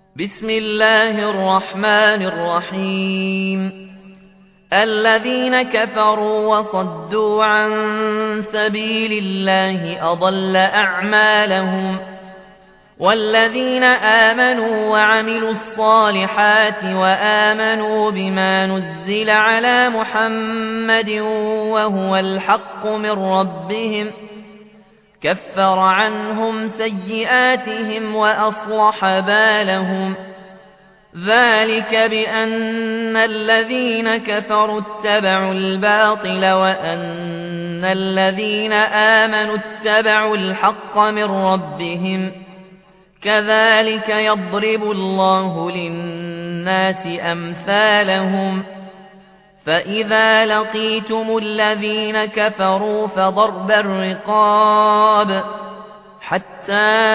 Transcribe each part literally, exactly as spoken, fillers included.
بسم الله الرحمن الرحيم الذين كفروا وصدوا عن سبيل الله أضل أعمالهم والذين آمنوا وعملوا الصالحات وآمنوا بما نزل على محمد وهو الحق من ربهم كفر عنهم سيئاتهم وأصلح بالهم ذلك بأن الذين كفروا اتبعوا الباطل وأن الذين آمنوا اتبعوا الحق من ربهم كذلك يضرب الله للناس أمثالهم فإذا لقيتم الذين كفروا فضرب الرقاب حتى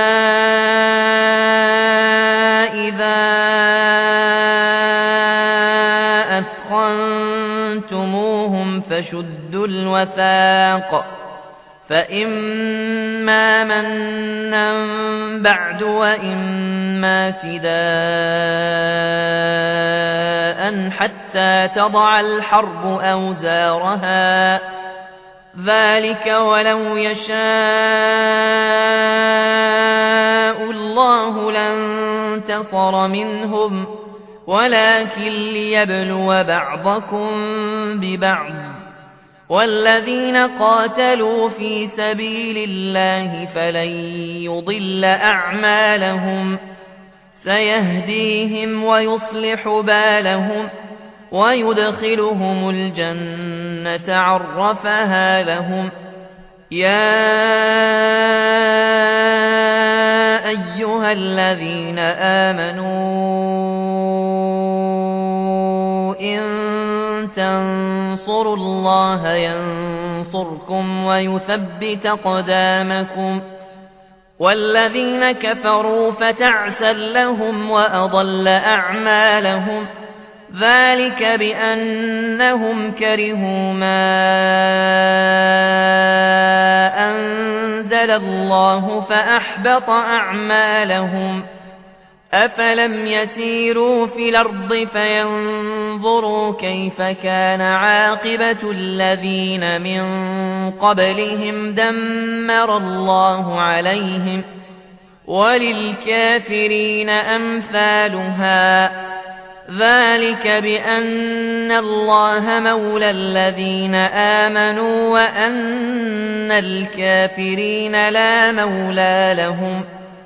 إذا أثخنتموهم فشدوا الوثاق فإما منا بعد وإما فداء حتى تضع الحرب أوزارها ذلك ولو يشاء الله لانتصر منهم ولكن ليبلو بعضكم ببعض والذين قاتلوا في سبيل الله فلن يضل أعمالهم سيهديهم ويصلح بالهم ويدخلهم الجنة عرفها لهم يا أيها الذين آمنوا إن تنصروا الله ينصركم ويثبت أقدامكم والذين كفروا فتعسا لهم وأضل أعمالهم ذلك بأنهم كرهوا ما أنزل الله فأحبط أعمالهم أفلم يسيروا في الأرض فينظروا كيف كان عاقبة الذين من قبلهم دمر الله عليهم وللكافرين أمثالها ذلك بأن الله مولى الذين آمنوا وأن الكافرين لا مولى لهم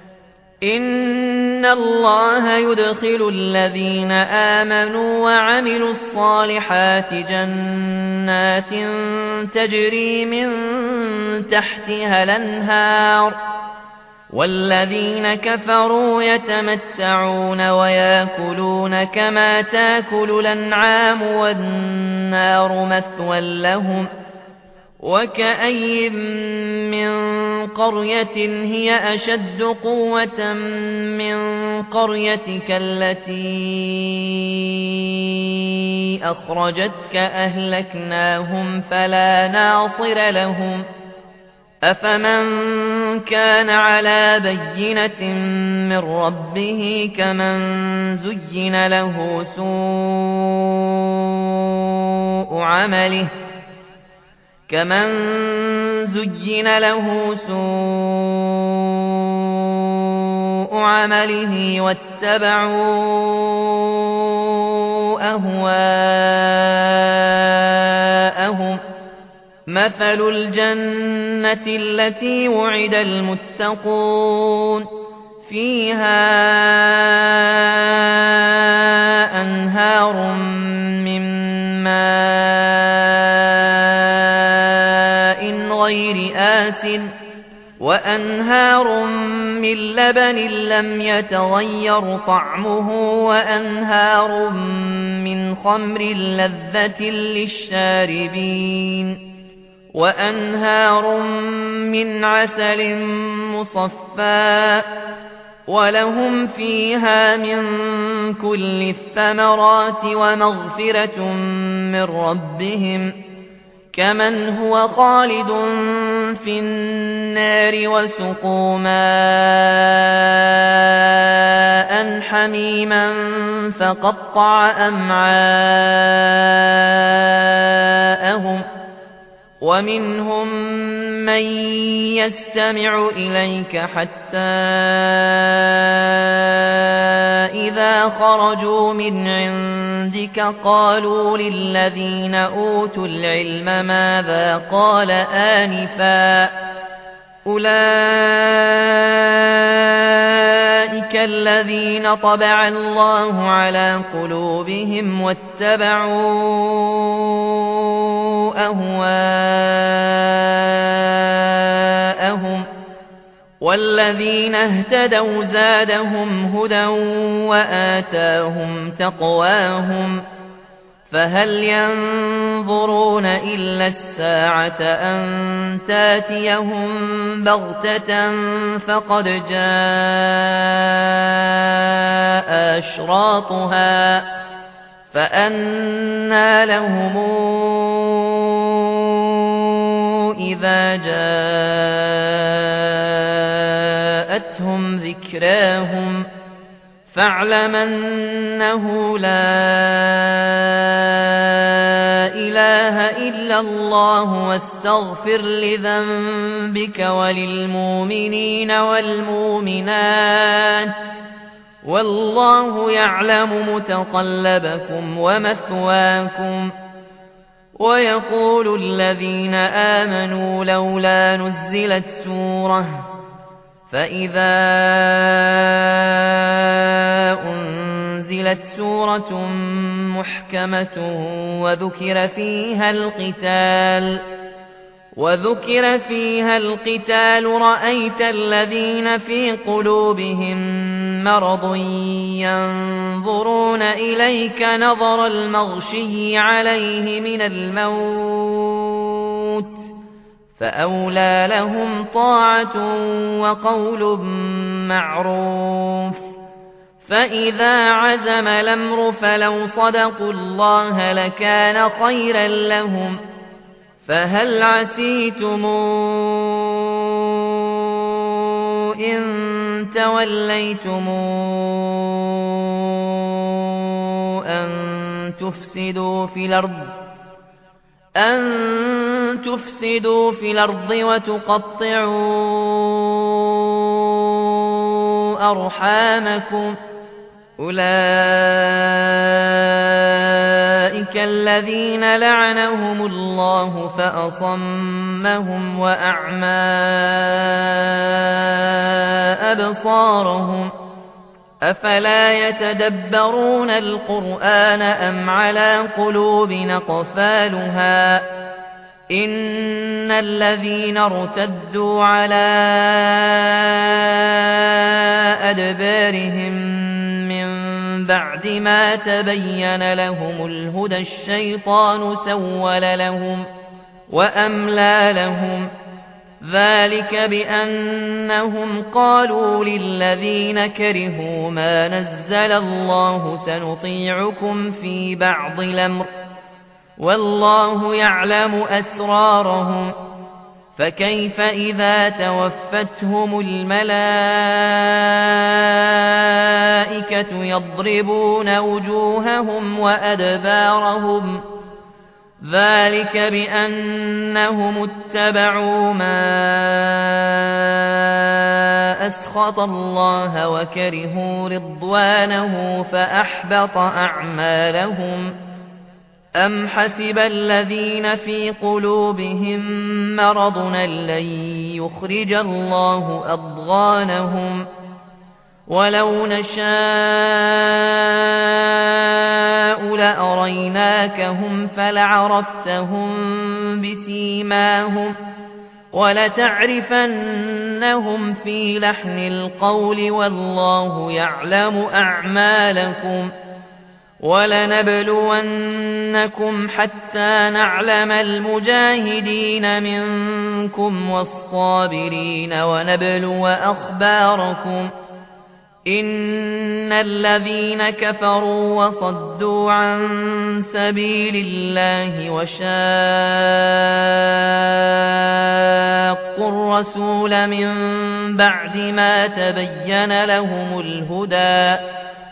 إن الله يدخل الذين آمنوا وعملوا الصالحات جنات تجري من تحتها الأنهار والذين كفروا يتمتعون ويأكلون كما تأكل الأنعام والنار مثوى لهم وكأي من قرية هي أشد قوة من قريتك التي أخرجتك أهلكناهم فلا ناصر لهم أفمن كان على بينة من ربه كمن زين له سوء عمله كمن زين له سوء عمله واتبعوا أهواءهم مثل الجنة التي وعد المتقون فيها أنهار من ماء غير آسن وأنهار من لبن لم يتغير طعمه وأنهار من خمر لذة للشاربين وأنهار من عسل مصفى ولهم فيها من كل الثمرات ومغفرة من ربهم كمن هو خالد في النار وسقوا ماء حميما فقطع أمعاءهم ومنهم من يستمع إليك حتى إذا خرجوا من عندك قالوا للذين أوتوا العلم ماذا قال آنفا أولئك الذين طبع الله على قلوبهم واتبعوا أهواءهم والذين اهتدوا زادهم هدى وآتاهم تقواهم فهل ينظرون إلا الساعة أن تاتيهم بغتة فقد جاء أشراطها فأنى لهم إذا جاءتهم ذكراهم فاعلم أنه لا إله إلا الله واستغفر لذنبك وللمؤمنين والمؤمنات والله يعلم متقلبكم ومثواكم ويقول الذين آمنوا لولا نزلت سورة فإذا أنزلت سورة محكمة وذكر فيها القتال وذكر فيها القتال رأيت الذين في قلوبهم مرض ينظرون إليك نظر المغشي عليه من الموت فأولى لهم طاعة وقول معروف فإذا عزم الأمر فلو صدقوا الله لكان خيرا لهم فهل عسيتم إن توليتم أن تفسدوا في الأرض أن تفسدوا في الأرض وتقطعوا أرحامكم أولئك الذين لعنهم الله فأصمهم وأعمى أبصارهم أفلا يتدبرون القرآن أم على قلوب أقفالها إن الذين ارتدوا على أدبارهم من بعد ما تبين لهم الهدى الشيطان سول لهم وأملى لهم ذلك بأنهم قالوا للذين كرهوا ما نزل الله سنطيعكم في بعض الأمر والله يعلم أسرارهم فكيف إذا توفتهم الملائكة يضربون وجوههم وأدبارهم ذلك بأنهم اتبعوا ما أسخط الله وكرهوا رضوانه فأحبط أعمالهم أم حسب الذين في قلوبهم مرض لن يخرج الله أضغانهم ولو نشاء لأريناكهم فلعرفتهم بسيماهم ولتعرفنهم في لحن القول والله يعلم أعمالكم ولنبلونكم حتى نعلم المجاهدين منكم والصابرين ونبلو أخباركم إن الذين كفروا وصدوا عن سبيل الله وشاقوا الرسول من بعد ما تبين لهم الهدى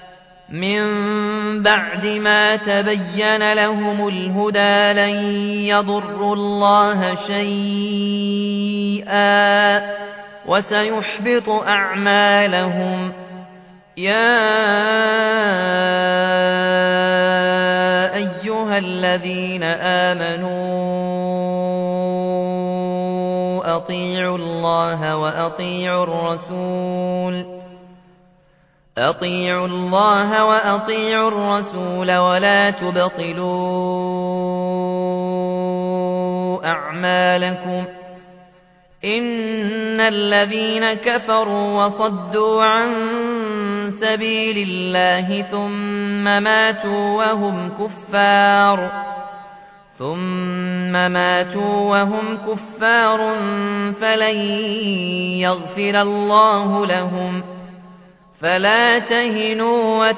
من بعد ما تبين لهم الهدى لن يضروا الله شيئا وسيحبط أعمالهم يا أيها الذين آمنوا أطيعوا الله وأطيعوا الرسول أطيعوا الله وأطيعوا الرسول ولا تبطلوا أعمالكم إن الذين كفروا وصدوا عن سبيل الله ثم ماتوا وهم كفار ثم ماتوا وهم كفار فلن يغفر الله لهم فلا تهنوا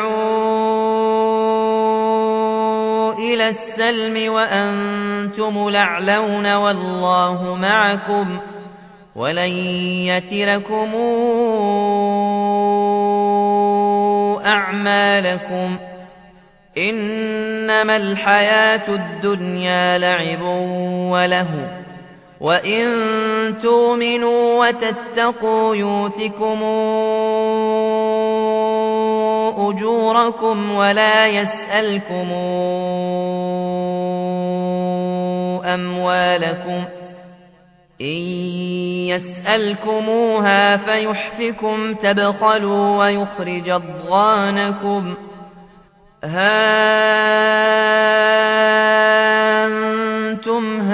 وتدعوا إلى السلم وأنتم الأعلون والله معكم ولن يتركم أعمالكم إنما الحياة الدنيا لعب ولهو وإن تؤمنوا وتتقوا يؤتكم أجوركم ولا يسألكم أموالكم إن يسألكموها فيحفكم تبخلوا ويخرج أضغانكم ها أنتم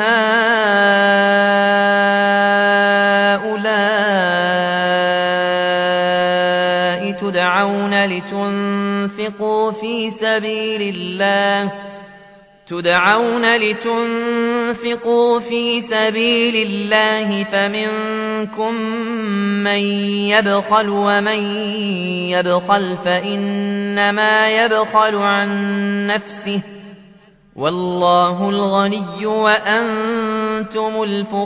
هؤلاء تدعون لتنفقوا في سبيل الله تدعون لتنفقوا في سبيل الله فمنكم من يبخل ومن يبخل فإنما يبخل عن نفسه والله الغني وأنتم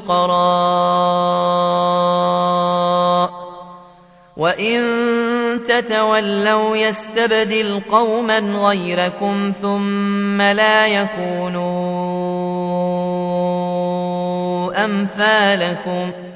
الفقراء وإن تتولوا يستبدل قوما غيركم ثم لا يكونوا أمثالكم